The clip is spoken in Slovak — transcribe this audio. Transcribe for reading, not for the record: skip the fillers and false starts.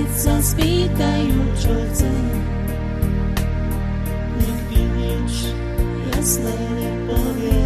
keď sa spýtajú, čo chcem. Nikdy nič jasné nepoviem.